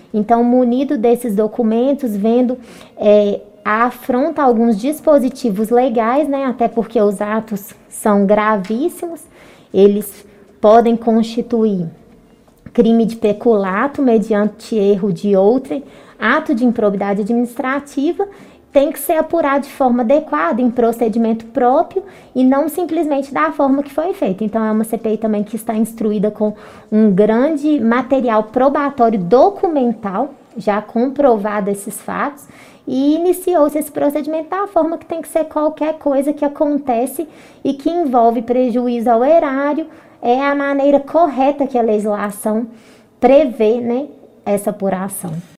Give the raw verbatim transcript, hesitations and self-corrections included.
Então, munido desses documentos, vendo é, a afronta a alguns dispositivos legais, né, até porque os atos são gravíssimos, eles podem constituir crime de peculato mediante erro de outrem, ato de improbidade administrativa, tem que ser apurado de forma adequada, em procedimento próprio, e não simplesmente da forma que foi feito. Então, é uma C P I também que está instruída com um grande material probatório documental, já comprovado esses fatos, e iniciou-se esse procedimento da forma que tem que ser qualquer coisa que acontece e que envolve prejuízo ao erário, é a maneira correta que a legislação prevê, né, essa apuração.